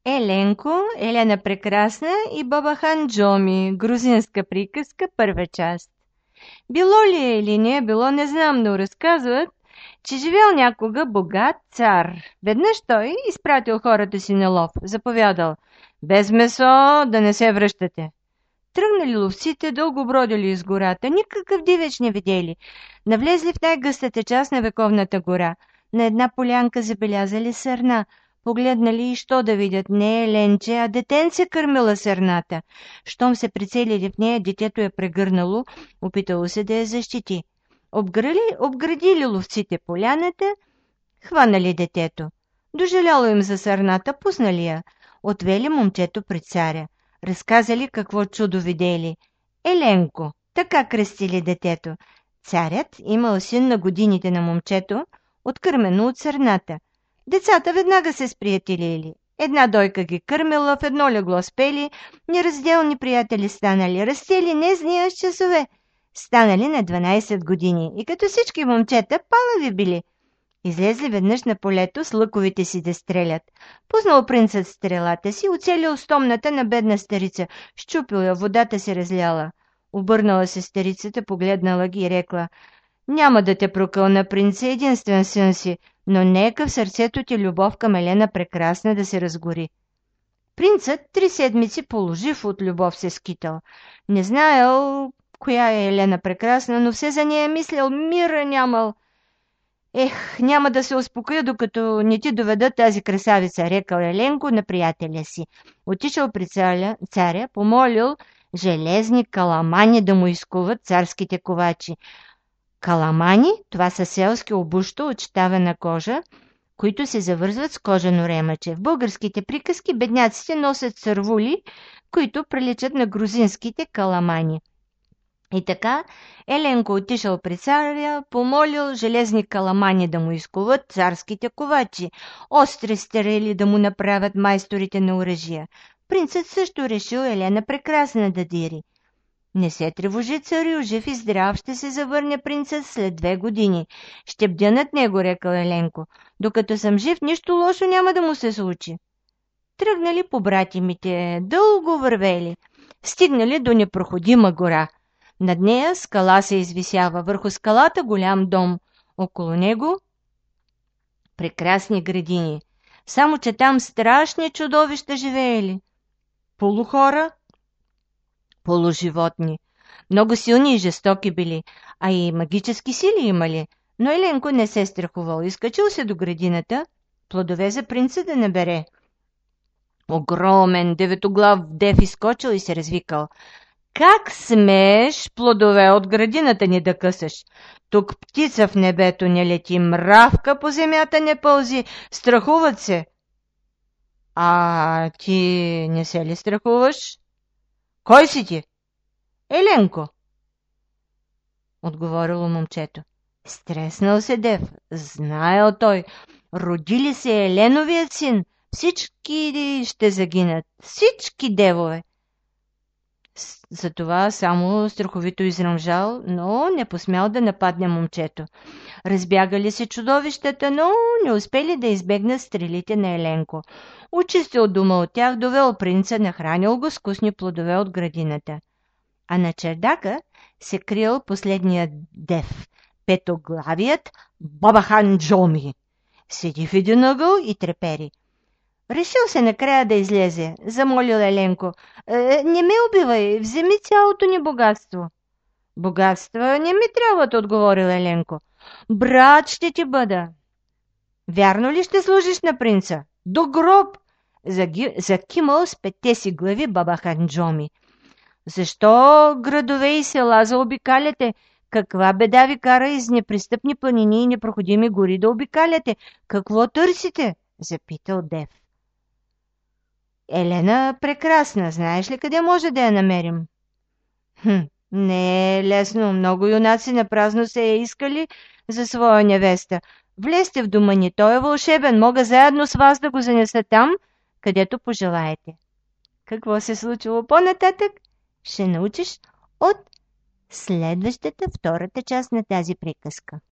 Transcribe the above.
Еленко, Елена прекрасна и Баба Хан Джоми, грузинска приказка, първа част. Било ли е или не е било, не знам, но разказват, че живял някога богат цар. Веднъж той изпратил хората си на лов, заповядал: без месо да не се връщате. Тръгнали ловците, дълго бродили из гората, никакъв дивеч не видели. Навлезли в най-гъстата част на вековната гора. На една полянка забелязали сърна. Погледнали и що да видят, не е ленче, а детенце кърмила сърната. Щом се прицелили в нея, детето е прегърнало, опитало се да я защити. Обградили ловците поляната, хванали детето. Дожаляло им за сърната, пуснали я. Отвели момчето при царя. Разказали какво чудо видели. Еленко, така кръстили детето. Царят имал син на годините на момчето, откърмено от сърната. Децата веднага се сприятелили. Една дойка ги кърмила, в едно легло спели, неразделни приятели станали, растели незния с часове. Станали на 12 години и като всички момчета палави били. Излезли веднъж на полето с лъковите си да стрелят. Пуснал принцът стрелата си, оцелил стомната на бедна старица, щупил я, водата се разляла. Обърнала се старицата, погледнала ги и рекла: няма да те прокълна, принце, единствен син си, но нека в сърцето ти любов към Елена прекрасна да се разгори. Принцът 3 седмици положив от любов се скитал. Не знаел коя е Елена прекрасна, но все за нея мислял, мира нямал. Ех, няма да се успокоя, докато не ти доведа тази красавица, рекал Еленко на приятеля си. Отишъл при царя, помолил железни каламани да му изкуват царските ковачи. Каламани, това са селски обуща от щавена кожа, които се завързват с кожено ремъче. В българските приказки бедняците носят сървули, които приличат на грузинските каламани. И така Еленко отишъл при царя, помолил железни каламани да му изкуват царските ковачи, остри стерели да му направят майсторите на оръжия. Принцът също решил Елена прекрасна да дири. Не се тревожи, царю, жив и здрав ще се завърне принцът след 2 години. Ще бдя над него, рекал Еленко. Докато съм жив, нищо лошо няма да му се случи. Тръгнали по братимите, дълго вървели. Стигнали до непроходима гора. Над нея скала се извисява, върху скалата голям дом, около него прекрасни градини. Само че там страшни чудовища живеели. Полухора, полуживотни. Много силни и жестоки били, а и магически сили имали. Но Еленко не се страхувал. Изкачил се до градината, плодове за принца да набере. Огромен деветоглав дев изкочил и се развикал: как смееш плодове от градината ни да късаш? Тук птица в небето не лети, мравка по земята не пълзи, страхуват се. А ти не се ли страхуваш? Кой си ти? Еленко, отговорило момчето. Стреснал се дев, знаел той. Роди ли се Еленовият син, всички ще загинат, всички девове. Затова само страховито изръмжал, но не посмял да нападне момчето. Разбягали се чудовищата, но не успели да избегнат стрелите на Еленко. Очистил дома от тях, довел принца, нахранил го с вкусни плодове от градината. А на чердака се криел последният дев, петоглавият Баба Хан Джоми. Седи в един ъгъл и трепери. Решил се накрая да излезе, замолил Еленко. Не ме убивай, вземи цялото ни богатство. Богатства не ми трябват, отговорил Еленко. Брат ще ти бъда. Вярно ли ще служиш на принца? До гроб! Закимал с 5 си глави Баба Хан Джоми. Защо градове и села заобикаляте? Каква беда ви кара из непристъпни планини и непроходими гори да обикаляте? Какво търсите? Запитал дев. Елена прекрасна, знаеш ли къде може да я намерим? Не е лесно, много юнаци напразно се е искали за своя невеста. Влезте в дома ни, той е вълшебен, мога заедно с вас да го занеса там, където пожелаете. Какво се случило по-нататък, ще научиш от следващата, втората част на тази приказка.